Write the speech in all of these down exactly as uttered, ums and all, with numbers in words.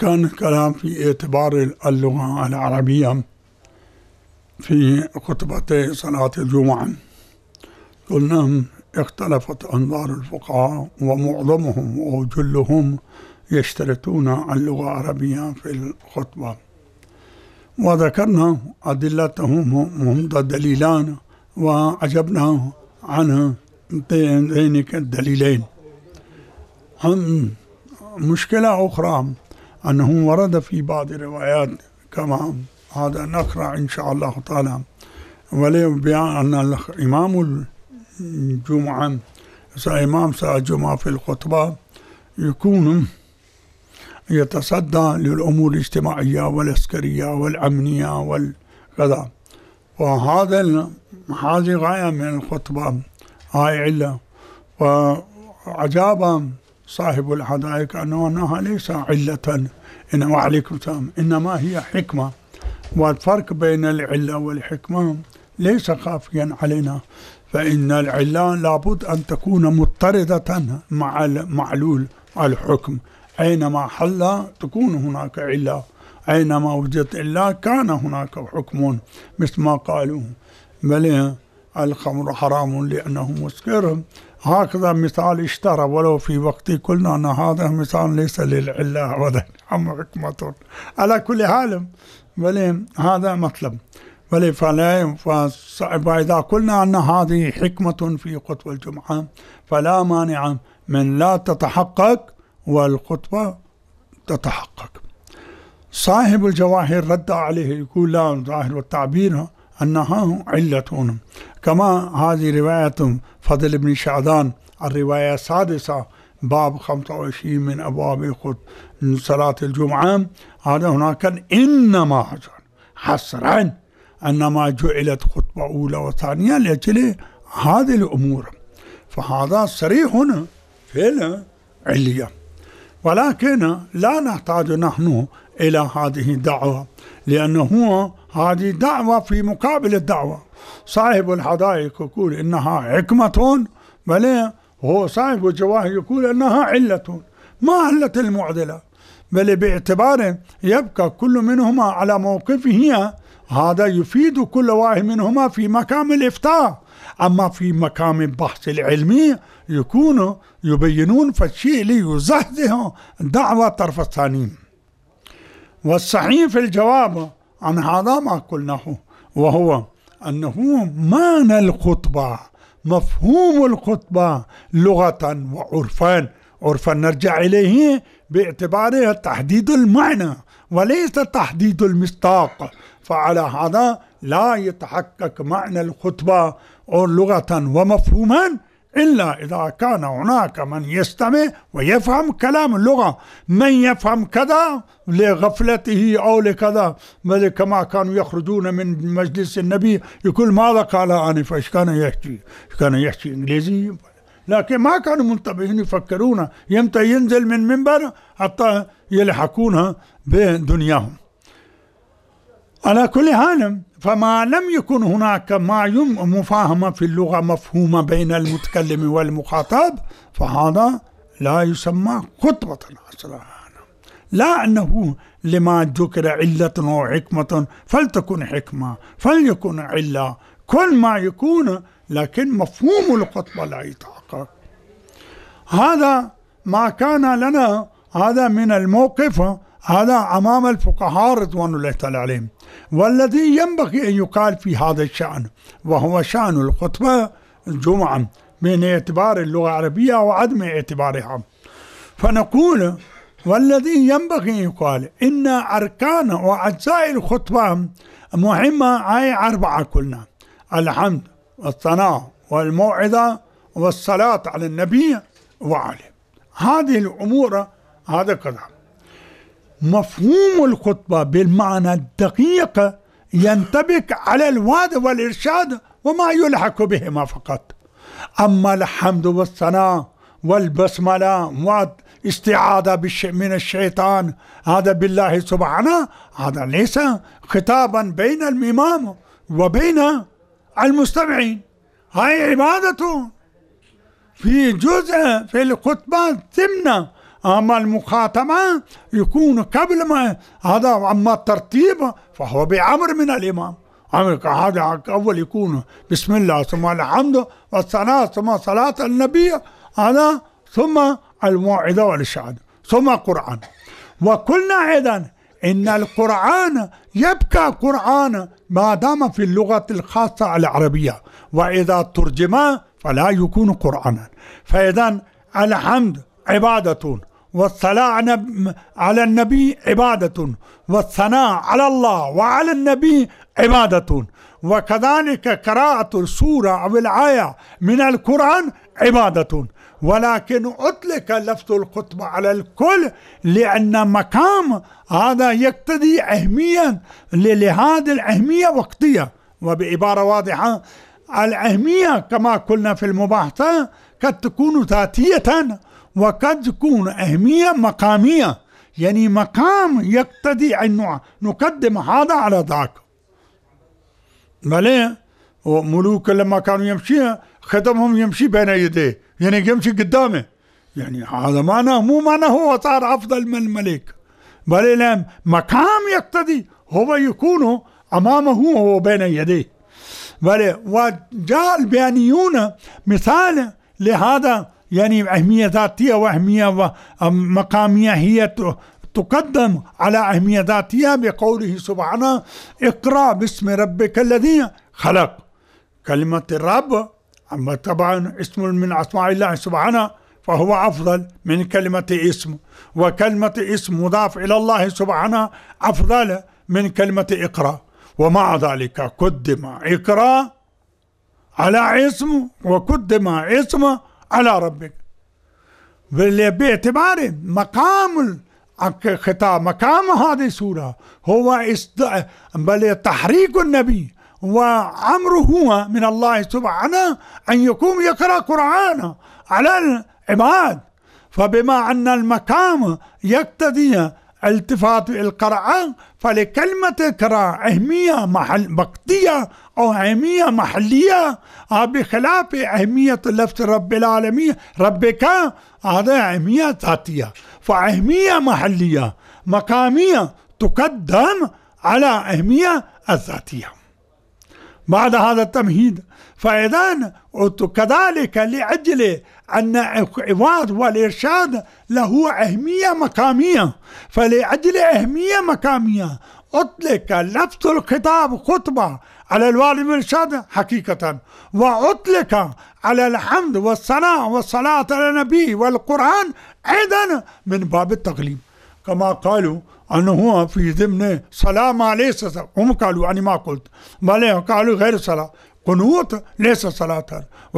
كان الكلام في اعتبار اللغة العربية في خطبتي صلاة الجمعة. قلنا اختلفت أنظار الفقهاء ومعظمهم وجلهم يشترطون اللغة العربية في الخطبة، وذكرنا أدلتهم هم دليلان وعجبنا عن ذلك الدليلين. مشكلة أخرى أنه ورد في بعض الروايات كما هذا نقرأ إن شاء الله تعالى، وليبيان أن الإمام الجمعة إمام صلاة الجمعة في الخطبة يكون يتصدى للأمور الاجتماعية والعسكرية والأمنية والكذا، وهذا هذه غاية من الخطبة، هاي علة. وأجاب صاحب الحدائق أنه أنها ليس علة، إنما عليكم السلام، إنما هي حكمة، والفرق بين العلة والحكمة ليس خافيا علينا، فإن العلة لابد أن تكون مضطردة مع المعلول الحكم، أينما حل تكون هناك علة، أينما وجدت إلا كان هناك حكم، مثل ما قالوا بل الخمر حرام لأنه مسكر، هكذا مثال اشترى، ولو في وقت قلنا أن هذا مثال ليس للعلة أبدا، أما حكمة على كل حال، بل هذا مطلب، بل فلا فإذا قلنا أن هذه حكمة في خطبة الجمعة فلا مانع من لا تتحقق والخطبة تتحقق. صاحب الجواهر رد عليه يقول لا، ظاهر التعبير أنها علة، كما هذه رواية فضل بن شعدان الرواية السادسة باب خمسة وعشرين من أبواب صلاة الجمعة، هذا هناك إنما حصرا أنما جعلت خطبة أولى وثانية لأجل هذه الأمور، فهذا صريح هنا في العلية، ولكن لا نحتاج نحن إلى هذه الدعوة، لأنه هذه دعوة في مقابل الدعوة. صاحب الحدائق يقول إنها حكمة، بل هو صاحب الجواهر يقول إنها علة، ما علة المعدلة، بل باعتبار يبقى كل منهما على موقفه، هذا يفيد كل واحد منهما في مقام الإفتاء، أما في مقام البحث العلمي يكون يبينون فالشيء ليزهده دعوة طرف الثاني. والصحيح في الجواب عن هذا ما قلناه، وهو أنه معنى الخطبة، مفهوم الخطبة لغة وعرفا، عرفا نرجع إليه باعتباره تحديد المعنى وليس تحديد المصداق، فعلى هذا لا يتحقق معنى الخطبة لغة ومفهوما إلا إذا كان هناك من يستمع ويفهم كلام اللغة، من يفهم كذا لغفلته أو لكذا، كما كانوا يخرجون من مجلس النبي يقول ماذا قال آنفا، إيش كان يحكي، إيش كان يحكي إنجليزي، لكن ما كانوا منتبهين يفكرون يمتى ينزل من منبر حتى يلحقونها بدنياهم. على كل حال، فما لم يكن هناك ما مفاهمة في اللغة مفهومة بين المتكلم والمخاطب فهذا لا يسمى خطبة أصلا، لا أنه لما ذكر علة وحكمة فلتكن حكمة فليكن علة، كل ما يكون، لكن مفهوم الخطبة لا يتحقق. هذا ما كان لنا، هذا من الموقف، هذا أمام الفقهاء رضوان الله تعالى عليهم، والذي ينبغي أن يقال في هذا الشأن وهو شأن الخطبة الجمعة من اعتبار اللغة العربية وعدم اعتبارها، فنقول والذي ينبغي أن يقال إن أركان وأجزاء الخطبة مهمة، هي أربعة قلنا: الحمد والثناء والموعظة والصلاة على النبي وعليه، هذه الأمور هذا كذا. مفهوم الخطبة بالمعنى الدقيق ينطبق على الوعظ والإرشاد وما يلحق بهما فقط، أما الحمد والثناء والبسملة والاستعاذة من الشيطان هذا بالله سبحانه، هذا ليس خطابا بين الإمام وبين المستمعين، هاي عبادته في جزء في الخطبة ضمن أما المخاتمة يكون قبل ما هذا، أما الترتيب فهو بأمر من الإمام. هذا أول يكون بسم الله ثم الحمد والثناء ثم صلاة النبي هذا ثم الموعظة والإرشاد ثم القرآن. وقلنا أيضا إن القرآن يبقى قرآن ما دام في اللغة الخاصة العربية، وإذا ترجم فلا يكون قرآنا. فإذا الحمد عبادة، والصلاة على النبي عبادة، والثناء على الله وعلى النبي عبادة، وكذلك قراءة السورة أو الآية من القرآن عبادة. ولكن أطلق لفظ الخطبة على الكل لأن مقام هذا يقتضي أهمية، لهذه الأهمية وقتية. وبعبارة واضحة، الأهمية كما قلنا في المباحثة قد تكون ذاتية وقد تكون أهمية مقامية، يعني مقام يقتضي أن نقدم هذا على ذاك. بلى وملوك لما كانوا يمشي خدمهم يمشي بين يديه، يعني يمشي قدامه، يعني هذا معناه مو معناه هو صار أفضل من الملك، بل لا مقام يقتضي هو يكون أمامه وهو بين يديه. بل وجاء البيانيون مثال لهذا، يعني أهمية ذاتية وأهمية مقامية هي تقدم على أهمية ذاتية بقوله سبحانه اقرأ باسم ربك الذي خلق. كلمة الرب أما طبعا اسم من أسماء الله سبحانه فهو أفضل من كلمة اسم، وكلمة اسم مضاف إلى الله سبحانه أفضل من كلمة اقرأ، ومع ذلك قدم اقرأ على اسم وقدم اسم على ربك، باعتبار مقام الخطاب مقام هذه السورة هو بل تحريك النبي وأمره من الله سبحانه أن يقوم يقرأ قرآن على العباد. فبما أن المقام يقتضي التفات القرآن فلكلمة قراءة أهمية محل وقتية أو أهمية محلية بخلاف أهمية لفظ رب العالمين ربك، هذا أهمية ذاتية، فأهمية محلية مقامية تقدم على أهمية الذاتية. بعد هذا التمهيد فإذا كذلك لأجل أن الإعواض والإرشاد له أهمية مقامية، فلأجل أهمية مقامية أطلق لفظ الخطاب خطبة على الوالد والإرشاد حقيقة، وأطلق على الحمد والثناء والصلاة على النبي والقرآن أيضا من باب التغليب، كما قالوا أنه هو في ضمن صلاة ما ليس صلاة. هم قالوا أنا ما قلت، بل قالوا غير صلاة، قنوت ليس صلاة،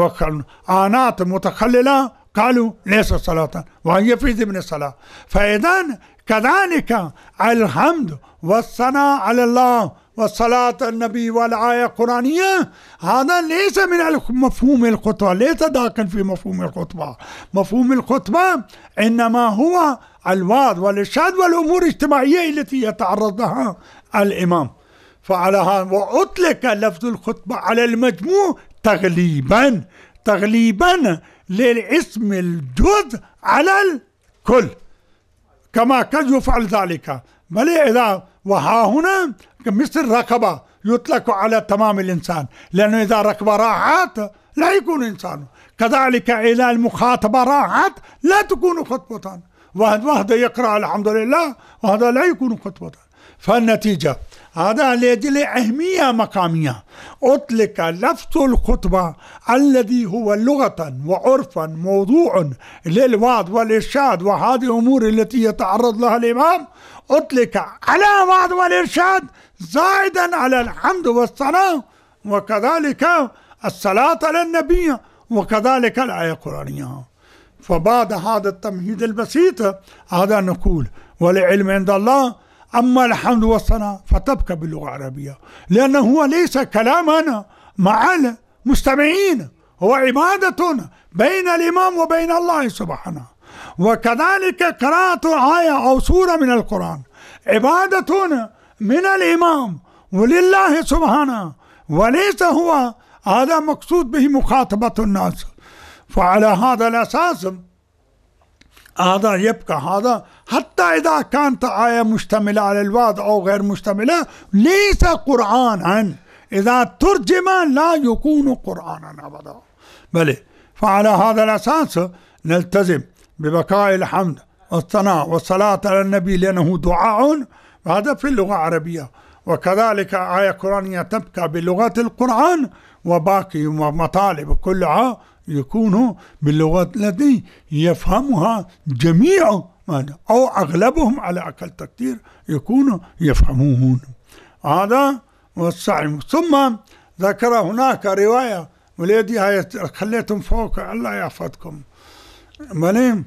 وآنات متخللة قالوا ليس صلاة وهي في ضمن الصلاة. فإذا كذلك الحمد والثناء على الله والصلاة النبي والآية القرآنية هذا ليس من مفهوم الخطبة، ليس داخل في مفهوم الخطبة. مفهوم الخطبة إنما هو الوعظ والإرشاد والأمور الاجتماعية التي يتعرض لها الإمام. فعلى هذا وأطلق لفظ الخطبة على المجموع تغليبا تغليبا للاسم الجزء على الكل، كما قد يفعل ذلك. بل إذا وها هنا مثل ركبة يطلق على تمام الإنسان، لأنه إذا ركب راحت لا يكون إنسان، كذلك إذا المخاطبة راحت لا تكون خطبة، وهذا يقرأ الحمد لله وهذا لا يكون خطبة. فالنتيجة هذا لأجل أهمية مقامية أطلق لفظ الخطبة الذي هو لغة وعرفا موضوع للوعظ والإرشاد وهذه الأمور التي يتعرض لها الإمام، أطلق على الوعظ والإرشاد زائدا على الحمد والثناء وكذلك الصلاة على النبي وكذلك الآية القرآنية. فبعد هذا التمهيد البسيط هذا نقول والعلم عند الله. أما الحمد والثناء فتبقى باللغة العربية، لأنه هو ليس كلاما مع المستمعين، هو عبادة بين الإمام وبين الله سبحانه. وكذلك قراءة آية أو سورة من القرآن عبادة من الإمام ولله سبحانه، وليس هو هذا مقصود به مخاطبة الناس. فعلى هذا الأساس هذا يبقى هذا حتى إذا كانت آية مشتملة على الوعد أو غير مشتملة ليس قرآنا، إذا ترجم لا يكون قرآنا أبدا. بل فعلى هذا الأساس نلتزم ببقاء الحمد والثناء والصلاة على النبي لأنه دعاء، هذا في اللغة العربية، وكذلك آية قرآنية تبقى بلغة القرآن، وباقي مطالب كلها يكون باللغة التي يفهمها جميع أو أغلبهم على أقل تقدير يكونوا يفهمون. هذا والسعي. ثم ذكر هناك رواية وليدي هاي خليتم فوق الله يحفظكم. بلين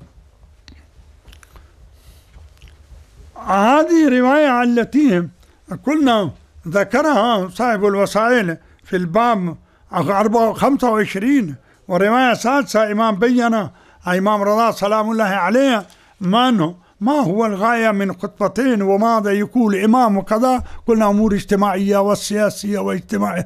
هذه رواية التي قلنا ذكرها صاحب الوسائل في الباب خمسة وعشرين، ورواية سادسة إمام بينا إمام رضا سلام الله عليه ما ما هو الغاية من خطبتين وماذا يقول الإمام وكذا. قلنا أمور اجتماعية والسياسية واجتماعية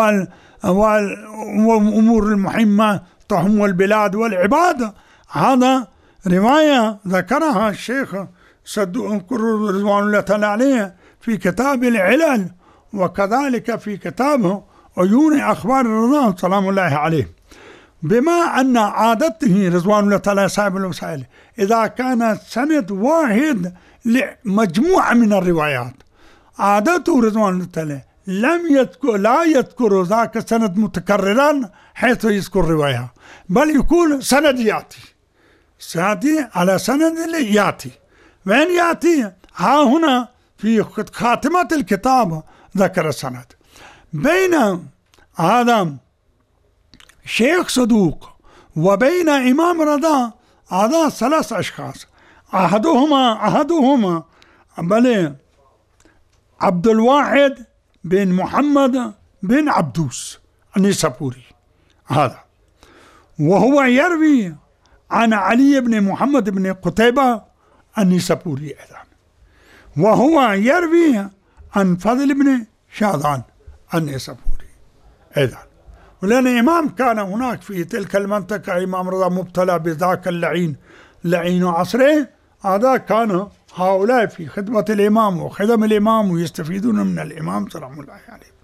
والأمور المهمة تهم البلاد والعبادة. هذا رواية ذكرها الشيخ صدوق رضوان الله تعالى عليه في كتاب العلل، وكذلك في كتابه عيون أخبار الرضا سلام الله عليه. بما أن عادته رضوان الله تعالى صاحب الوسائل إذا كان سند واحد لمجموعة من الروايات، عادته رضوان الله تعالى لم يذكر لا يذكر ذاك سند متكررا حيث يذكر رواية، بل يقول سند ياتي سيأتي على سند ياتي. وين ياتي؟ ها هنا في خاتمة الكتاب ذكر السند. بين هذا شيخ صدوق وبين إمام رضا هذا ثلاث أشخاص، أحدهما أحدهما بل عبد الواحد بن محمد بن عبدوس النيسابوري هذا، وهو يروي عن علي بن محمد بن قتيبة النيسابوري أيضا، وهو يروي عن فضل بن شاذان النيسابوري أيضا. ولأن إمام كان هناك في تلك المنطقة إمام رضا مبتلى بذاك اللعين لعين عصره، هذا كان هؤلاء في خدمة الإمام وخدم الإمام ويستفيدون من الإمام سلام الله عليه.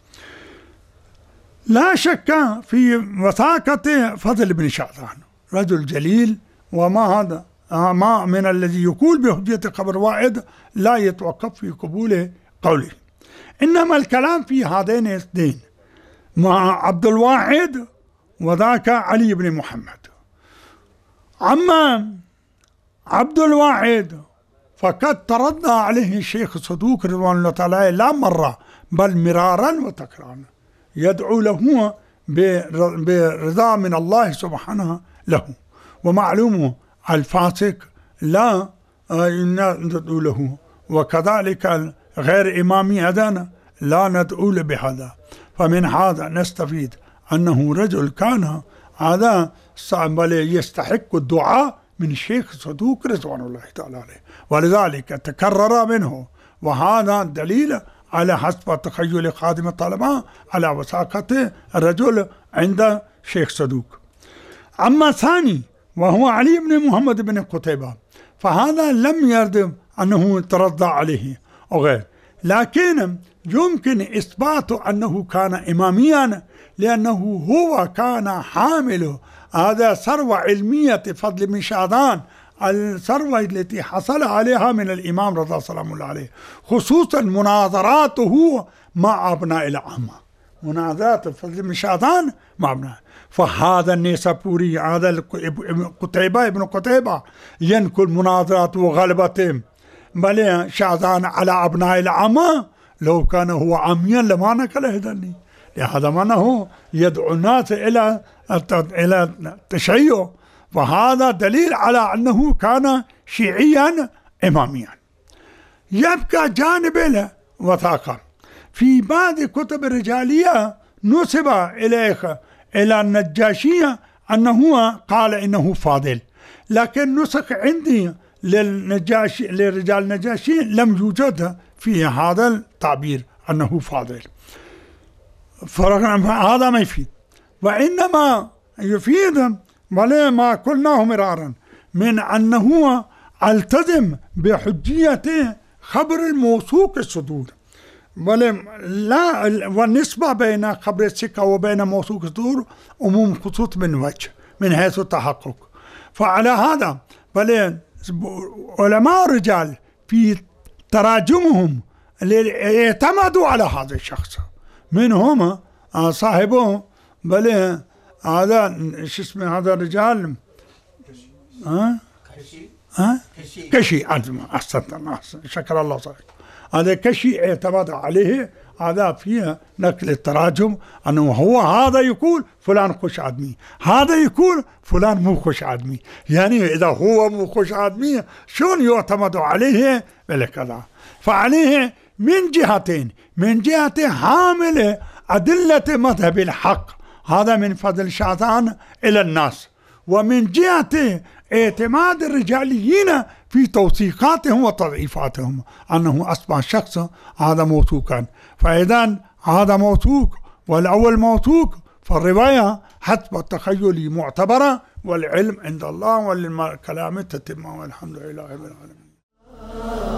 لا شك في وثاقة فضل بن شاذان رجل جليل، وما هذا ما من الذي يقول بحجية خبر واحد لا يتوقف في قبول قوله. إنما الكلام في هذين الاثنين مع عبد الواحد وذاك علي بن محمد. أما عبد الواحد فقد تردى عليه الشيخ صدوق رضوان الله تعالى لا مرة بل مرارا وتكرارا، يدعو له برضا من الله سبحانه له، ومعلومه الفاسق لا ندعو له، وكذلك غير إمامي أدانا لا ندعو له بهذا. فمن هذا نستفيد أنه رجل كان هذا يستحق الدعاء من الشيخ صدوق رضوان الله تعالى عليه، ولذلك تكرر منه، وهذا دليل على حسب تخيل خادم الطلبة على وثاقة الرجل عند شيخ صدوق. أما ثاني وهو علي بن محمد بن قتيبة فهذا لم يرد أنه ترضى عليه أو غير، لكن يمكن إثبات أنه كان إماميا، لأنه هو كان حامل هذا ثروة علمية فضل بن شاذان، الثروة التي حصل عليها من الإمام رضا سلام الله عليه، خصوصا مناظراته مع أبناء العامة، مناظرات فضل بن شاذان مع أبناء. فهذا النيسابوري هذا قتيبة ابن قتيبة ينقل مناظرات وغلبتهم بل شاذان على أبناء العامة، لو كان هو عاميا لما نقل هذني، لهذا منه يدعو الناس إلى إلى التشيع، وهذا دليل على أنه كان شيعيا إماميا. يبقى جانب له وثاقة في بعض كتب الرجالية نسب إليه إلى النجاشية أنه قال إنه فاضل، لكن نسخ عندي للنجاشي لرجال النجاشي لم يوجد في هذا التعبير أنه فاضل، فهذا ما يفيد، وإنما يفيد ما قلناه مرارا من أنه التزم بحجية خبر الموثوق الصدور، بل لا، والنسبة بين خبر الثقة وبين موثوق الصدور عموم خصوص من وجه من حيث التحقق. فعلى هذا بل علماء الرجال في تراجمهم اعتمدوا على هذا الشخص، منهم صاحبه بل هذا شو اسمه هذا الرجال ها ها كشي. أحسنت الله، شكر الله صحيح. هذا كشي اعتمد عليه، هذا فيها نقل التراجم أنه هو هذا يقول فلان خوش آدمي، هذا يقول فلان مو خوش آدمي، يعني إذا هو مو خوش آدمي شون يعتمد عليه بالكذا. فعليه من جهتين، من جهة حامل أدلة مذهب الحق، هذا من فضل شاذان إلى الناس، ومن جهة اعتماد الرجاليين في توثيقاتهم وتضعيفاتهم أنه أصبح شخص هذا موثوقا. فإذا هذا موثوق والأول موثوق، فالرواية حسب التخيل معتبرة، والعلم عند الله، والكلام تتم، والحمد لله رب العالمين.